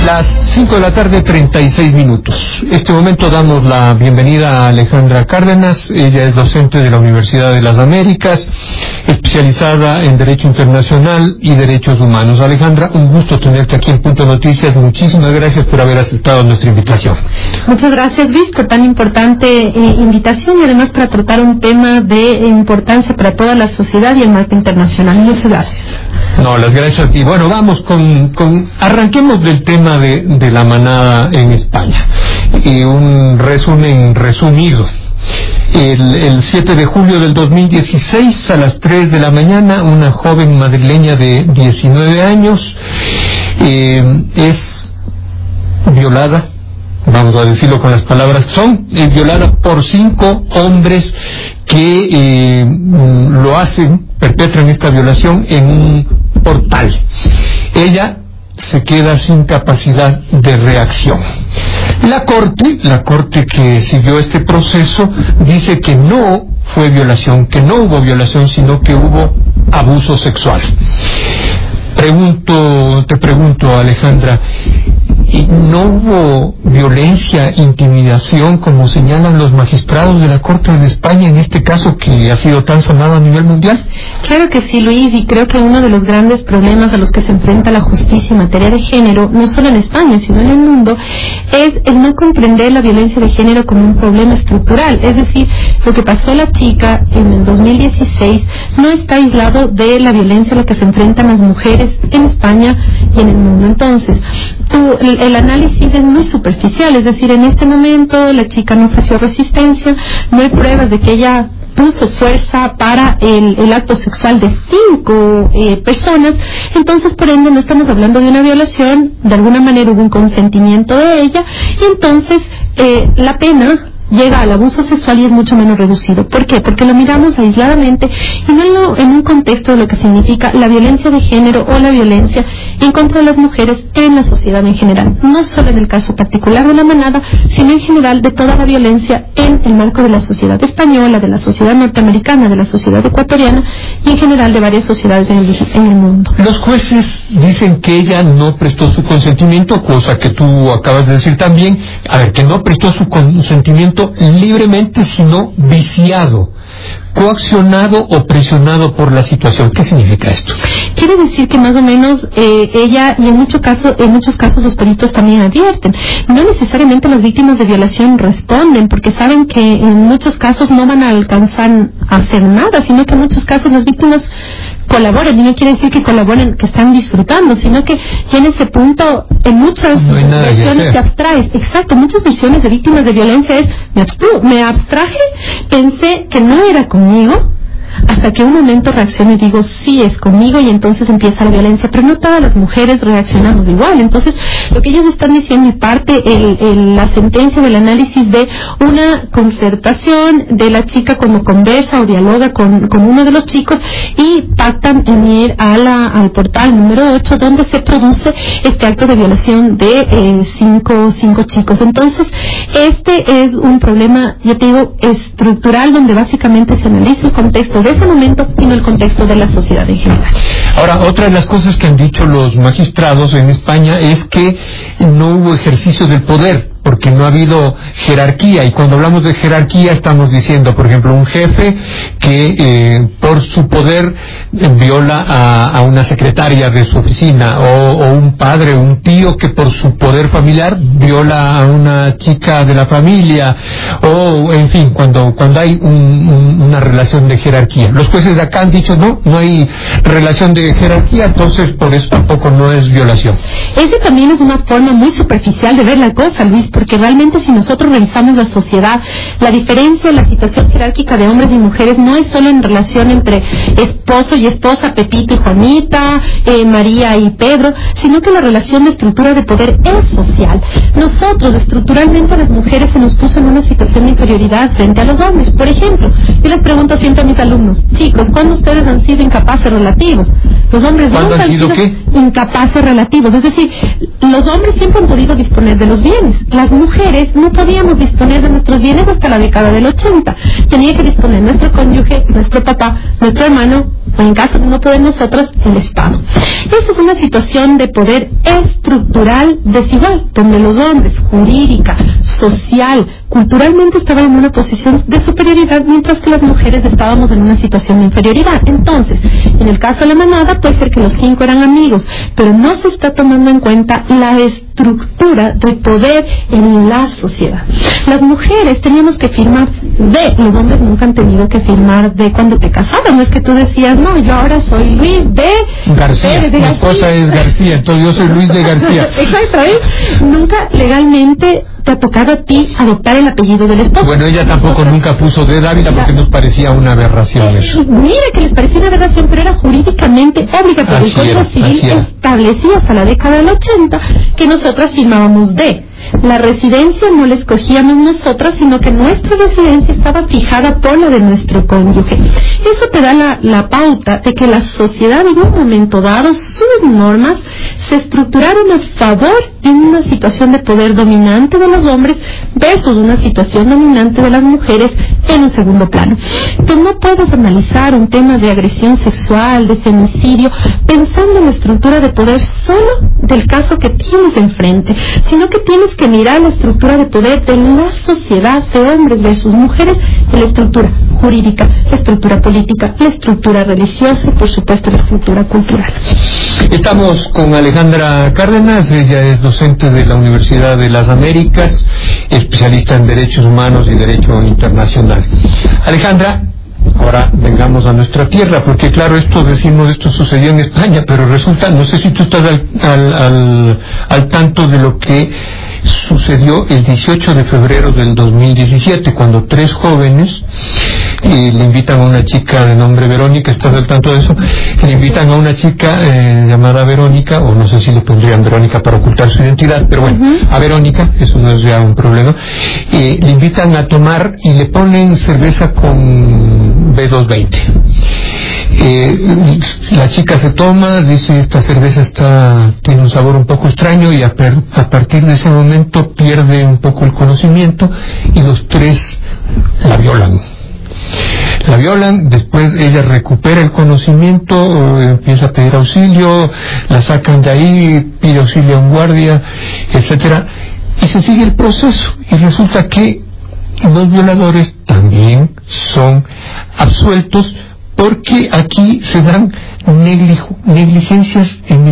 Las 5 de la tarde, 36 minutos. Este momento damos la bienvenida a Alejandra Cárdenas. Ella es docente de la Universidad de las Américas, especializada en Derecho Internacional y Derechos Humanos. Alejandra, un gusto tenerte aquí en Punto Noticias. Muchísimas gracias por haber aceptado nuestra invitación. Muchas gracias, Luis, por tan importante invitación y además para tratar un tema de importancia para toda la sociedad y el marco internacional. Muchas gracias. No, las gracias a ti. Bueno, vamos arranquemos del tema de la manada en España. Y un resumen resumido. El 7 de julio del 2016, a las 3 de la mañana, una joven madrileña de 19 años es violada, vamos a decirlo con las palabras que son, es violada por 5 hombres que perpetran esta violación en un portal. Ella se queda sin capacidad de reacción. La corte que siguió este proceso dice que no fue violación, que no hubo violación, sino que hubo abuso sexual. Te pregunto, Alejandra, ¿no hubo violencia, intimidación, como señalan los magistrados de la Corte de España en este caso que ha sido tan sonado a nivel mundial? Claro que sí, Luis, y creo que uno de los grandes problemas a los que se enfrenta la justicia en materia de género, no solo en España, sino en el mundo, es el no comprender la violencia de género como un problema estructural. Es decir, lo que pasó a la chica en el 2016 no está aislado de la violencia a la que se enfrentan las mujeres en España y en el mundo. Entonces, el análisis es muy superficial, es decir, en este momento la chica no ofreció resistencia, no hay pruebas de que ella puso fuerza para el acto sexual de 5 personas, entonces por ende no estamos hablando de una violación, de alguna manera hubo un consentimiento de ella, y entonces la pena llega al abuso sexual y es mucho menos reducido. ¿Por qué? Porque lo miramos aisladamente y no en un contexto de lo que significa la violencia de género o la violencia en contra de las mujeres en la sociedad en general. No solo en el caso particular de la manada, sino en general de toda la violencia en el marco de la sociedad española, de la sociedad norteamericana, de la sociedad ecuatoriana y en general de varias sociedades en el mundo. Los jueces dicen que ella no prestó su consentimiento, cosa que tú acabas de decir también, que no prestó su consentimiento libremente, sino viciado, coaccionado o presionado por la situación. ¿Qué significa esto? Quiere decir que más o menos ella, y en muchos casos los peritos también advierten, no necesariamente las víctimas de violación responden, porque saben que en muchos casos no van a alcanzar a hacer nada, sino que en muchos casos las víctimas colaboran, y no quiere decir que colaboren, que están disfrutando, sino que ya en ese punto, en muchas versiones te abstraes. Exacto, muchas versiones de víctimas de violencia es, me abstraje, pensé que no era conmigo, hasta que un momento reacciono y digo, sí, es conmigo, y entonces empieza la violencia. Pero no todas las mujeres reaccionamos igual. Entonces, lo que ellos están diciendo, y parte la sentencia del análisis de una concertación de la chica cuando conversa o dialoga con uno de los chicos y pactan en ir al portal número 8, donde se produce este acto de violación de 5 chicos. Entonces, este es un problema, yo te digo, estructural, donde básicamente se analiza el contexto de ese momento y no el contexto de la sociedad en general. Ahora, otra de las cosas que han dicho los magistrados en España es que no hubo ejercicio del poder, porque no ha habido jerarquía, y cuando hablamos de jerarquía estamos diciendo, por ejemplo, un jefe que por su poder viola a una secretaria de su oficina, o un padre, un tío que por su poder familiar viola a una chica de la familia, o en fin, cuando hay una relación de jerarquía. Los jueces de acá han dicho no hay relación de jerarquía, entonces por eso tampoco no es violación. Ese también es una forma muy superficial de ver la cosa, Luis, porque realmente si nosotros revisamos la sociedad, la diferencia en la situación jerárquica de hombres y mujeres no es solo en relación entre esposo y esposa, Pepito y Juanita, María y Pedro, sino que la relación de estructura de poder es social. Nosotros, estructuralmente, a las mujeres se nos puso en una situación de inferioridad frente a los hombres. Por ejemplo, yo les pregunto siempre a mis alumnos, chicos, ¿cuándo ustedes han sido incapaces relativos? Los hombres nunca han sido incapaces relativos, es decir, los hombres siempre han podido disponer de los bienes, las mujeres no podíamos disponer de nuestros bienes hasta la década del 80, tenía que disponer nuestro cónyuge, nuestro papá, nuestro hermano, o en caso de no poder nosotros, el Estado. Esa es una situación de poder estructural desigual, donde los hombres, jurídica, social, culturalmente estaban en una posición de superioridad, mientras que las mujeres estábamos en una situación de inferioridad. Entonces, en el caso de la manada, puede ser que los 5 eran amigos, pero no se está tomando en cuenta la estructura de poder en la sociedad. Las mujeres teníamos que firmar de, los hombres nunca han tenido que firmar de cuando te casabas. No es que tú decías, no, yo ahora soy Luis de García, mi esposa es García, entonces yo soy Luis de García. Exacto, ¿eh? Nunca legalmente te ha tocado a ti adoptar el apellido del esposo. Bueno, ella tampoco nunca puso de Dávila porque nos parecía una aberración eso. Mira que les parecía una aberración, pero era jurídicamente obligatorio. El Código Civil establecía hasta la década del 80 que nosotras firmábamos de. La residencia no la escogíamos nosotras, sino que nuestra residencia estaba fijada por la de nuestro cónyuge. Eso te da la pauta de que la sociedad en un momento dado, sus normas se estructuraron a favor de una situación de poder dominante de los hombres versus una situación dominante de las mujeres en un segundo plano. Entonces no puedes analizar un tema de agresión sexual, de femicidio, pensando en la estructura de poder solo del caso que tienes enfrente, sino que tienes que mirar la estructura de poder de la sociedad de hombres versus mujeres, en la estructura jurídica, la estructura política, la estructura religiosa y por supuesto la estructura cultural. Estamos con Alejandra Cárdenas, ella es docente de la Universidad de las Américas, especialista en derechos humanos y derecho internacional. Alejandra, ahora vengamos a nuestra tierra, porque claro, esto sucedió en España, pero resulta, no sé si tú estás al tanto de lo que sucedió el 18 de febrero del 2017, cuando 3 jóvenes le invitan a una chica de nombre Verónica, ¿estás al tanto de eso? Le invitan a una chica llamada Verónica, o no sé si le pondrían Verónica para ocultar su identidad, pero bueno, a Verónica, eso no es ya un problema, le invitan a tomar y le ponen cerveza con B220. La chica se toma, dice esta cerveza tiene un sabor un poco extraño, y a partir de ese momento pierde un poco el conocimiento y los 3 la violan. Después ella recupera el conocimiento, empieza a pedir auxilio, la sacan de ahí, pide auxilio a un guardia, etcétera, y se sigue el proceso, y resulta que los violadores también son absueltos, porque aquí se dan negligencias en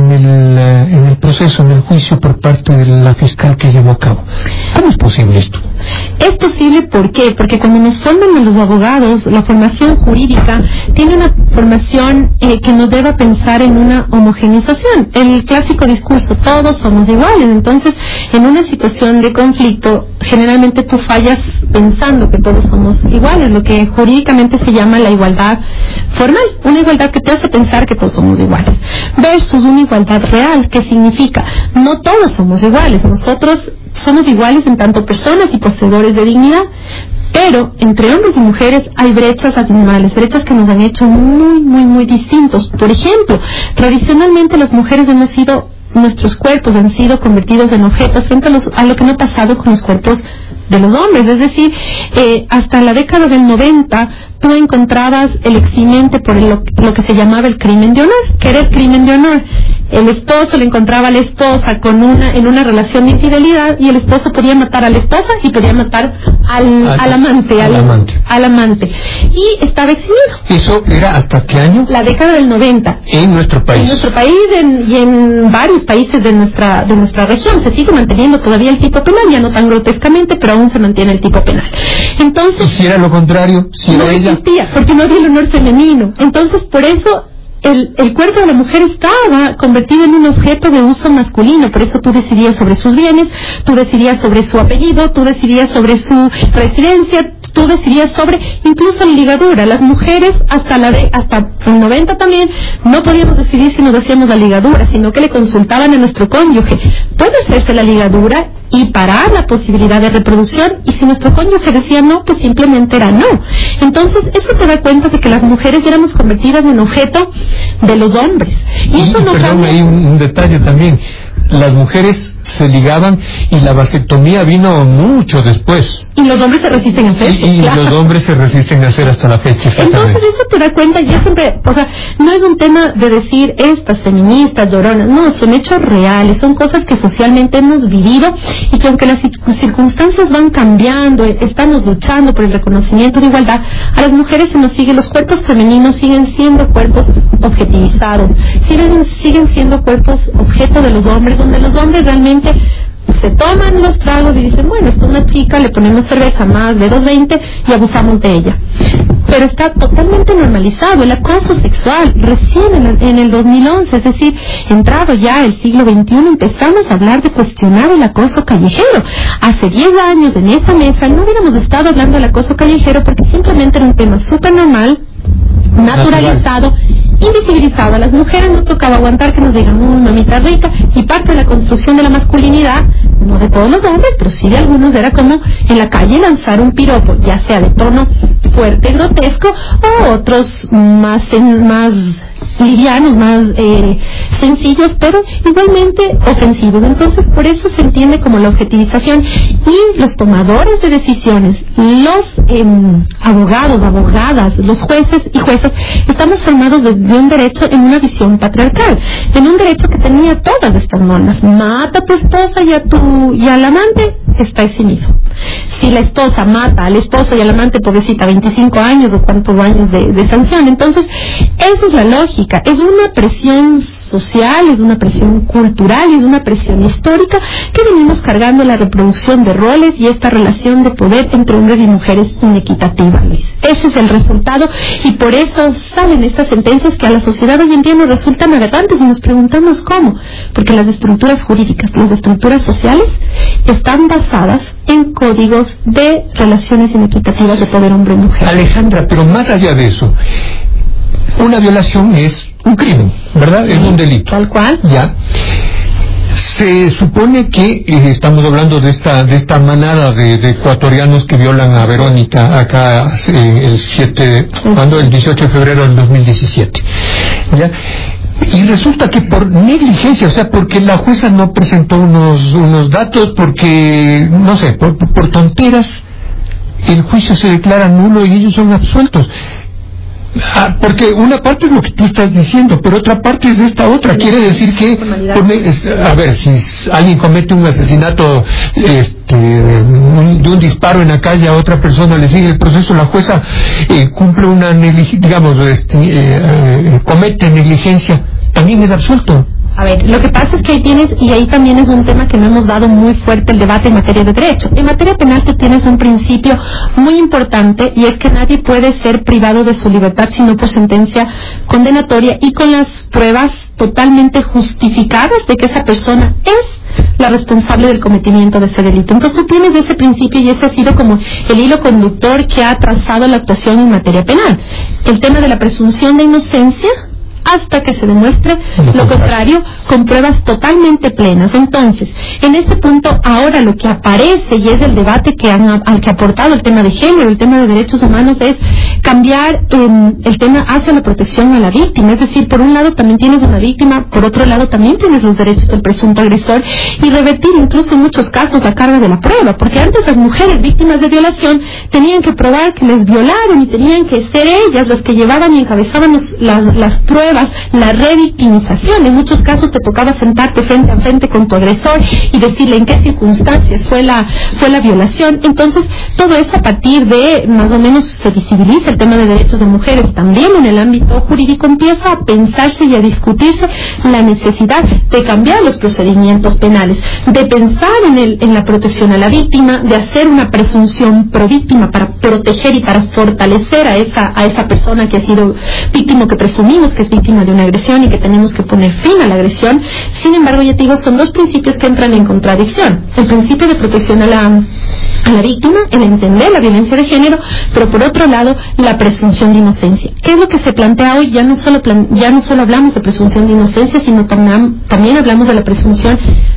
el proceso, en el juicio por parte de la fiscal que llevó a cabo. ¿Cómo es posible esto? Es posible, ¿por qué? Porque cuando nos forman a los abogados, la formación jurídica tiene una formación que nos deba pensar en una homogeneización. El clásico discurso, todos somos iguales. Entonces, en una situación de conflicto, generalmente tú fallas pensando que todos somos iguales, lo que jurídicamente se llama la igualdad formal, una igualdad que te hace pensar que todos somos iguales, versus una igualdad real, que significa, no todos somos iguales, nosotros somos iguales en tanto personas y poseedores de dignidad, pero entre hombres y mujeres hay brechas abismales, brechas que nos han hecho muy, muy, muy distintos. Por ejemplo, tradicionalmente las mujeres nuestros cuerpos han sido convertidos en objetos frente a lo que no ha pasado con los cuerpos de los hombres, es decir, hasta la década del 90 tú encontrabas el eximente por lo que se llamaba el crimen de honor. ¿Qué era el crimen de honor? El esposo le encontraba a la esposa en una relación de infidelidad, y el esposo podía matar a la esposa y podía matar al amante, y estaba eximido. ¿Eso era hasta qué año? La década del 90. En nuestro país. En nuestro país y en varios países de nuestra región se sigue manteniendo todavía el tipo penal, ya no tan grotescamente, pero aún se mantiene el tipo penal. Entonces, ¿y si era lo contrario? Si no era ella, existía, porque no había el honor femenino. Entonces, por eso el cuerpo de la mujer estaba convertido en un objeto de uso masculino. Por eso tú decidías sobre sus bienes, tú decidías sobre su apellido, tú decidías sobre su residencia, tú decidías sobre incluso la ligadura. Las mujeres hasta el 90 también no podíamos decidir si nos hacíamos la ligadura, sino que le consultaban a nuestro cónyuge, ¿puede hacerse la ligadura y parar la posibilidad de reproducción? Y si nuestro cónyuge decía no, pues simplemente era no. Entonces eso te da cuenta de que las mujeres éramos convertidas en objeto de los hombres. Y eso no perdón, cambia. hay un detalle también. Las mujeres se ligaban y la vasectomía vino mucho después. Y los hombres se resisten a hacer eso. Y claro, los hombres se resisten a hacer hasta la fecha. Entonces eso te da cuenta, yo siempre, o sea, no es un tema de decir estas feministas lloronas, no, son hechos reales, son cosas que socialmente hemos vivido y que aunque las circunstancias van cambiando, estamos luchando por el reconocimiento de igualdad, a las mujeres se nos sigue, los cuerpos femeninos siguen siendo cuerpos objetivizados, siguen siendo cuerpos objeto de los hombres, donde los hombres realmente se toman los tragos y dicen, bueno, esta es una chica, le ponemos cerveza más de 2.20 y abusamos de ella. Pero está totalmente normalizado el acoso sexual. Recién en el 2011, es decir, entrado ya el siglo XXI, empezamos a hablar de cuestionar el acoso callejero. Hace 10 años en esta mesa no hubiéramos estado hablando del acoso callejero porque simplemente era un tema súper normal, naturalizado, invisibilizado. A las mujeres nos tocaba aguantar que nos digan, mamita rica, y parte de la construcción de la masculinidad, no de todos los hombres, pero sí de algunos, era como en la calle lanzar un piropo, ya sea de tono fuerte, grotesco, o otros más livianos, más sencillos, pero igualmente ofensivos. Entonces, por eso se entiende como la objetivización, y los tomadores de decisiones, los abogados, abogadas, los jueces y juezas, estamos formados de un derecho en una visión patriarcal, en un derecho que tenía todas estas normas. Mata a tu esposa y al amante, está eximido. Si la esposa mata al esposo y al amante, pobrecita, 25 años o cuántos años de sanción. Entonces, esa es la lógica. Es una presión social, es una presión cultural y es una presión histórica que venimos cargando la reproducción de roles y esta relación de poder entre hombres y mujeres inequitativa, Luis. Ese es el resultado, y por eso salen estas sentencias que a la sociedad hoy en día nos resultan aberrantes y nos preguntamos cómo. Porque las estructuras jurídicas, las estructuras sociales están basadas en códigos de relaciones inequitativas de poder hombre-mujer. Alejandra, pero más allá de eso, una violación es un crimen, ¿verdad? Sí, es un delito. Tal cual. Ya. Se supone que estamos hablando de esta manada de ecuatorianos que violan a Verónica acá el 18 de febrero del 2017. ¿Ya? Y resulta que por negligencia, o sea, porque la jueza no presentó unos datos, porque, no sé, por tonteras, el juicio se declara nulo y ellos son absueltos. Porque una parte es lo que tú estás diciendo, pero otra parte es esta otra. Quiere decir que, a ver, si alguien comete un asesinato de un disparo en la calle a otra persona, le sigue el proceso, la jueza cumple una comete negligencia, también es absuelto. A ver, lo que pasa es que ahí tienes, y ahí también es un tema que no hemos dado muy fuerte el debate en materia de derecho. En materia penal tú tienes un principio muy importante, y es que nadie puede ser privado de su libertad sino por sentencia condenatoria y con las pruebas totalmente justificadas de que esa persona es la responsable del cometimiento de ese delito. Entonces tú tienes ese principio y ese ha sido como el hilo conductor que ha trazado la actuación en materia penal. El tema de la presunción de inocencia hasta que se demuestre lo contrario con pruebas totalmente plenas. Entonces, en este punto, ahora lo que aparece y es el debate al que ha aportado el tema de género, el tema de derechos humanos, es cambiar el tema hacia la protección a la víctima. Es decir, por un lado también tienes una víctima, por otro lado también tienes los derechos del presunto agresor, y revertir incluso en muchos casos la carga de la prueba, porque antes las mujeres víctimas de violación tenían que probar que les violaron y tenían que ser ellas las que llevaban y encabezaban las pruebas, la revictimización. En muchos casos te tocaba sentarte frente a frente con tu agresor y decirle en qué circunstancias fue la violación. Entonces, todo eso a partir de, más o menos, se visibiliza el tema de derechos de mujeres. También en el ámbito jurídico empieza a pensarse y a discutirse la necesidad de cambiar los procedimientos penales, de pensar en la protección a la víctima, de hacer una presunción pro víctima para proteger y para fortalecer a esa persona que ha sido víctima, que presumimos que es víctima de una agresión y que tenemos que poner fin a la agresión. Sin embargo, ya te digo, son dos principios que entran en contradicción. El principio de protección a la víctima, el entender la violencia de género, pero por otro lado, la presunción de inocencia. ¿Qué es lo que se plantea hoy? Ya no solo hablamos de presunción de inocencia, sino también hablamos de la presunción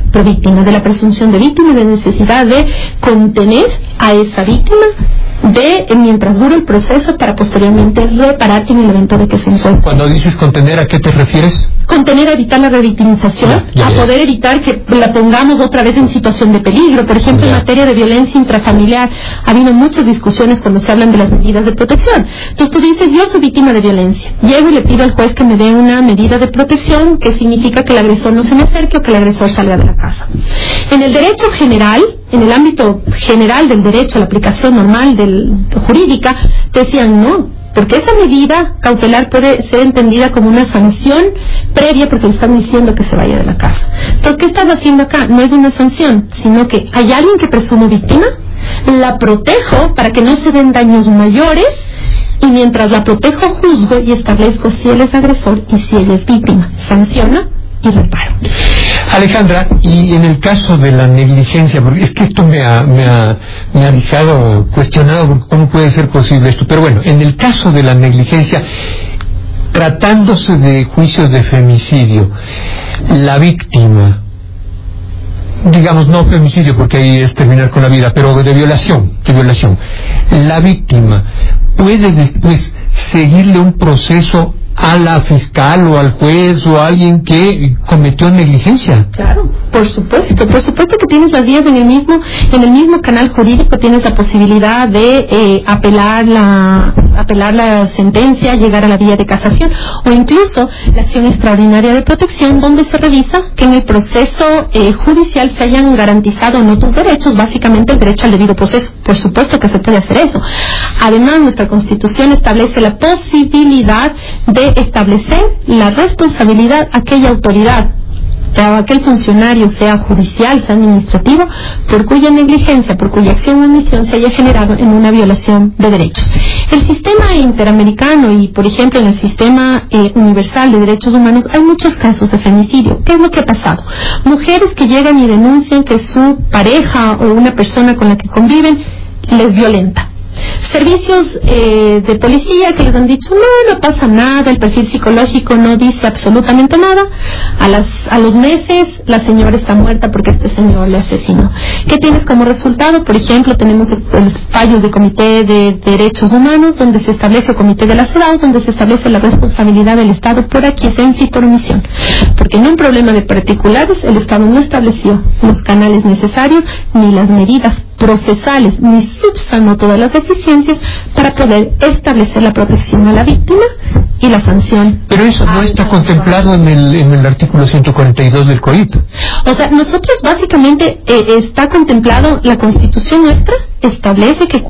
províctima, de la presunción de víctima y de necesidad de contener a esa víctima mientras dure el proceso para posteriormente reparar en el evento de que se encuentre. Cuando dices contener, ¿a qué te refieres? Contener, a evitar la revictimización, a poder evitar que la pongamos otra vez en situación de peligro. Por ejemplo, en materia de violencia intrafamiliar ha habido muchas discusiones cuando se hablan de las medidas de protección. Entonces tú dices, yo soy víctima de violencia, llego y le pido al juez que me dé una medida de protección que significa que el agresor no se me acerque o que el agresor salga de la casa. En el derecho general, en el ámbito general del derecho, la aplicación normal jurídica, decían no, porque esa medida cautelar puede ser entendida como una sanción previa porque le están diciendo que se vaya de la casa. Entonces, ¿qué estás haciendo acá? No es una sanción, sino que hay alguien que presumo víctima, la protejo para que no se den daños mayores, y mientras la protejo juzgo y establezco si él es agresor y si él es víctima, sanciona y reparo. Alejandra, y en el caso de la negligencia, porque es que esto me ha dejado cuestionado, porque ¿cómo puede ser posible esto? Pero bueno, en el caso de la negligencia, tratándose de juicios de femicidio, la víctima, digamos no femicidio porque ahí es terminar con la vida, pero de violación, la víctima puede después seguirle un proceso a la fiscal o al juez o a alguien que cometió negligencia. Claro, por supuesto que tienes las vías en el mismo canal jurídico, tienes la posibilidad de apelar la sentencia, llegar a la vía de casación o incluso la acción extraordinaria de protección, donde se revisa que en el proceso judicial se hayan garantizado no tus derechos, básicamente el derecho al debido proceso. Por supuesto que se puede hacer eso. Además, nuestra Constitución establece la posibilidad de establecer la responsabilidad a aquella autoridad, o aquel funcionario, sea judicial, sea administrativo, por cuya negligencia, por cuya acción o omisión se haya generado en una violación de derechos. El sistema interamericano y, por ejemplo, en el sistema universal de derechos humanos hay muchos casos de femicidio. ¿Qué es lo que ha pasado? Mujeres que llegan y denuncian que su pareja o una persona con la que conviven les violenta. Servicios de policía que les han dicho no pasa nada, el perfil psicológico no dice absolutamente nada. A los meses la señora está muerta porque este señor le asesinó. ¿Qué tienes como resultado? Por ejemplo, tenemos el fallos de Comité de Derechos Humanos, donde se establece el Comité de la CEDAW, donde se establece la responsabilidad del Estado por aquiescencia y por omisión, porque en un problema de particulares el Estado no estableció los canales necesarios ni las medidas procesales ni subsanó todas las deficiencias para poder establecer la protección a la víctima y la sanción. Pero eso no está contemplado en el artículo 142 del COIP. O sea, nosotros básicamente está contemplado, la Constitución nuestra establece que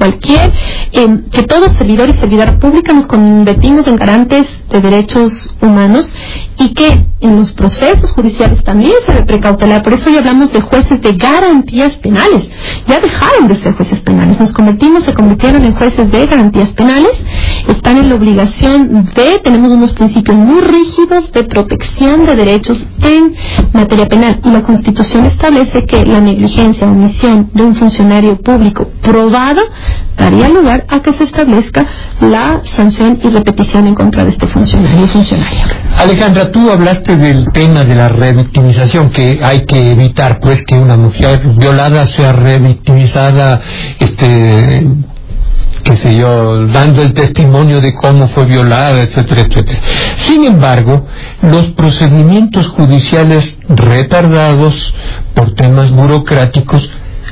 que todo servidor y servidora pública nos convertimos en garantes de derechos humanos y que en los procesos judiciales también se debe precautelar. Por eso ya hablamos de jueces de garantías penales. Ya dejaron de ser jueces penales, se convirtieron en jueces de garantías penales, están en la obligación tenemos unos principios muy rígidos de protección de derechos en materia penal, y la Constitución establece que la negligencia o omisión de un funcionario público probada daría lugar a que se establezca la sanción y repetición en contra de este funcionario o funcionaria. Alejandra, tú hablaste del tema de la revictimización, que hay que evitar pues que una mujer violada sea revictimizada, qué sé yo, dando el testimonio de cómo fue violada, etcétera, etcétera. Sin embargo, los procedimientos judiciales retardados por temas burocráticos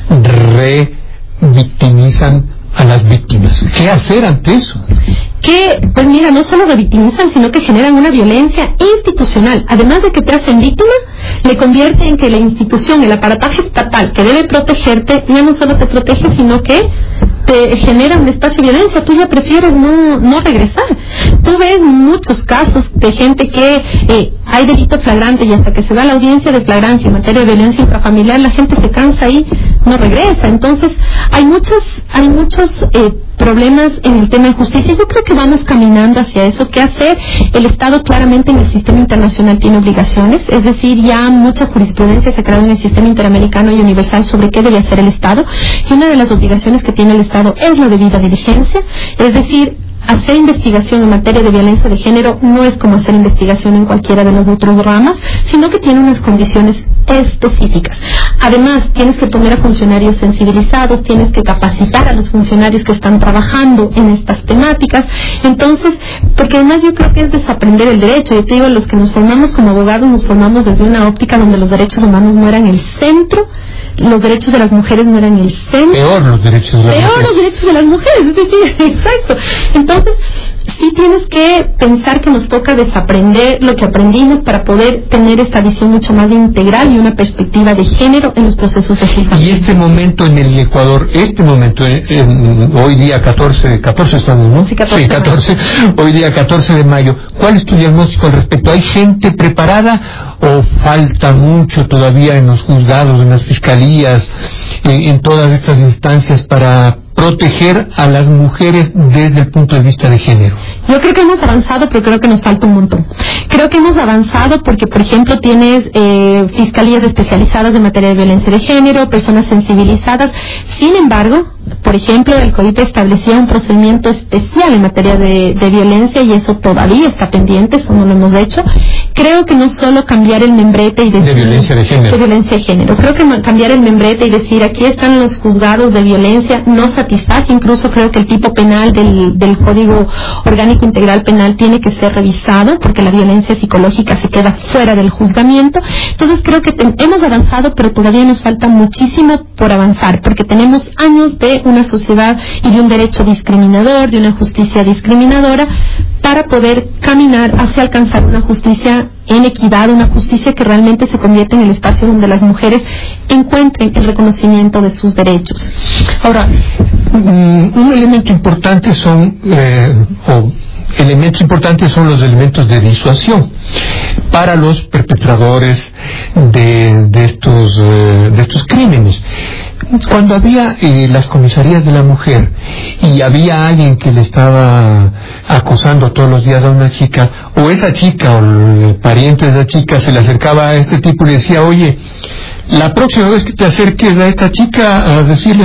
revictimizan a las víctimas. ¿Qué hacer ante eso? Pues mira, no solo revictimizan, sino que generan una violencia institucional. Además de que te hacen víctima, le convierte en que la institución, el aparataje estatal que debe protegerte, ya no solo te protege, sino que te genera un espacio de violencia. Tú ya prefieres no regresar. Tú ves muchos casos de gente que hay delito flagrante y hasta que se da la audiencia de flagrancia en materia de violencia intrafamiliar, la gente se cansa y no regresa. Entonces, hay muchos problemas en el tema de justicia. Yo creo que vamos caminando hacia eso. ¿Qué hacer? El Estado claramente en el sistema internacional tiene obligaciones, es decir, ya mucha jurisprudencia se ha creado en el sistema interamericano y universal sobre qué debe hacer el Estado, y una de las obligaciones que tiene el Estado es la debida diligencia, es decir, hacer investigación en materia de violencia de género no es como hacer investigación en cualquiera de las otras ramas, sino que tiene unas condiciones específicas. Además, tienes que poner a funcionarios sensibilizados, tienes que capacitar a los funcionarios que están trabajando en estas temáticas. Entonces, porque además yo creo que es desaprender el derecho. Yo te digo, los que nos formamos como abogados nos formamos desde una óptica donde los derechos humanos no eran el centro, los derechos de las mujeres no eran el centro. Peor los derechos de las mujeres. Peor los derechos de las mujeres, es decir, exacto. Entonces, sí tienes que pensar que nos toca desaprender lo que aprendimos para poder tener esta visión mucho más integral y una perspectiva de género en los procesos de justicia. Y este momento en el Ecuador, hoy día 14 estamos, ¿no? Sí, 14. Hoy día 14 de mayo. ¿Cuál es tu diagnóstico al respecto? ¿Hay gente preparada o falta mucho todavía en los juzgados, en las fiscalías, en todas estas instancias para proteger a las mujeres desde el punto de vista de género? Yo creo que hemos avanzado, pero creo que nos falta un montón. Creo que hemos avanzado porque, por ejemplo, tienes fiscalías especializadas en materia de violencia de género, personas sensibilizadas. Sin embargo, por ejemplo, el COIP establecía un procedimiento especial en materia de violencia y eso todavía está pendiente, eso no lo hemos hecho. Creo que no solo cambiar el membrete y decir... De violencia de género. De violencia de género. Creo que cambiar el membrete y decir aquí están los juzgados de violencia no satisface. Incluso creo que el tipo penal del Código Orgánico Integral Penal tiene que ser revisado porque la violencia psicológica se queda fuera del juzgamiento. Entonces creo que hemos avanzado, pero todavía nos falta muchísimo por avanzar porque tenemos años de una sociedad y de un derecho discriminador, de una justicia discriminadora, para poder caminar hacia alcanzar una justicia en equidad, una justicia que realmente se convierte en el espacio donde las mujeres encuentren el reconocimiento de sus derechos. Ahora, un elemento importante elementos importantes son los elementos de disuasión para los perpetradores de estos crímenes. Cuando había las comisarías de la mujer y había alguien que le estaba acosando todos los días a una chica, o esa chica o el pariente de esa chica se le acercaba a este tipo y le decía, oye, la próxima vez que te acerques a esta chica a decirle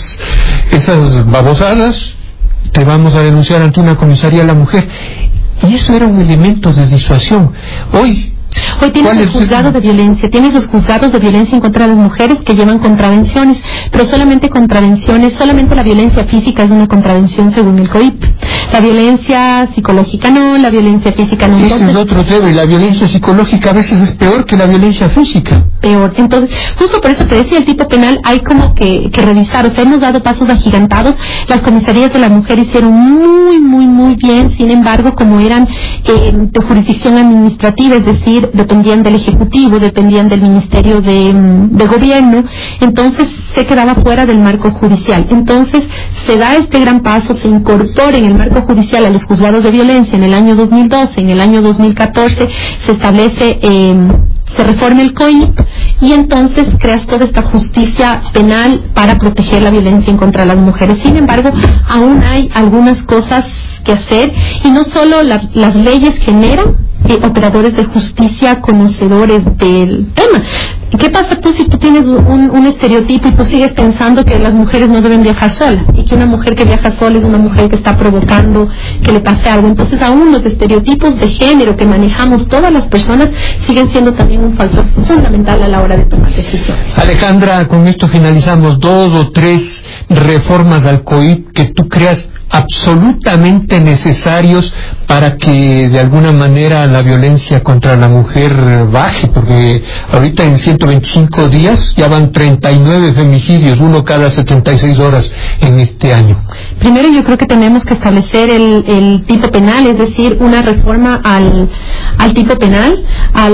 esas babosadas, te vamos a denunciar ante una comisaría de la mujer. Y eso era un elemento de disuasión. Hoy tienes los juzgados de violencia, tienes los juzgados de violencia en contra de las mujeres que llevan contravenciones, pero solamente la violencia física es una contravención según el COIP. La violencia psicológica no, la violencia física no. Ese es otro tema, y la violencia psicológica a veces es peor que la violencia física. Peor. Entonces, justo por eso te decía, el tipo penal hay como que revisar, o sea, hemos dado pasos agigantados, las comisarías de la mujer hicieron muy, muy, muy bien, sin embargo, como eran de jurisdicción administrativa, es decir, dependían del Ejecutivo, dependían del Ministerio de Gobierno, entonces se quedaba fuera del marco judicial. Entonces se da este gran paso, se incorpora en el marco judicial a los juzgados de violencia en el año 2012, en el año 2014 se establece, se reforma el COIP y entonces creas toda esta justicia penal para proteger la violencia en contra de las mujeres. Sin embargo, aún hay algunas cosas que hacer y no solo las leyes generan operadores de justicia conocedores del tema. ¿Qué pasa tú si tú tienes un estereotipo y tú sigues pensando que las mujeres no deben viajar sola y que una mujer que viaja sola es una mujer que está provocando que le pase algo? Entonces aún los estereotipos de género que manejamos todas las personas siguen siendo también un factor fundamental a la hora de tomar decisiones. Alejandra, con esto finalizamos 2 o 3 reformas al COIP que tú creas absolutamente necesarios para que de alguna manera la violencia contra la mujer baje, porque ahorita en 125 días ya van 39 femicidios, uno cada 76 horas en este año. Primero yo creo que tenemos que establecer el tipo penal, es decir, una reforma al tipo penal, a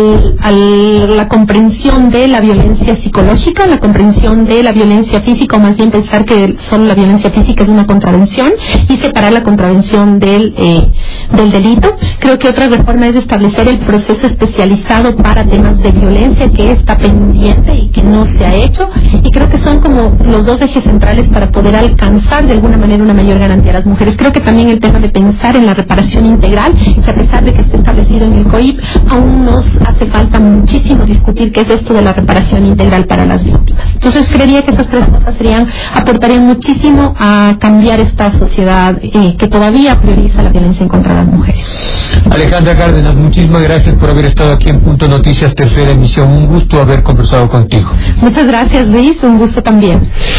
la comprensión de la violencia psicológica, la comprensión de la violencia física, o más bien pensar que solo la violencia física es una contravención y separar la contravención del delito. Creo que otra reforma es establecer el proceso especializado para temas de violencia que está pendiente y que no se ha hecho, y creo que son como los 2 ejes centrales para poder alcanzar de alguna manera una mayor garantía a las mujeres. Creo que también el tema de pensar en la reparación integral, que a pesar de que esté establecido en el COIP, aún nos hace falta muchísimo discutir qué es esto de la reparación integral para las víctimas. Entonces creería que esas tres cosas aportarían muchísimo a cambiar esta sociedad que todavía prioriza la violencia en contra de las mujeres. Alejandra Cárdenas, muchísimas gracias por haber estado aquí en Punto Noticias, tercera emisión. Un gusto haber conversado contigo. Muchas gracias, Luis, un gusto también.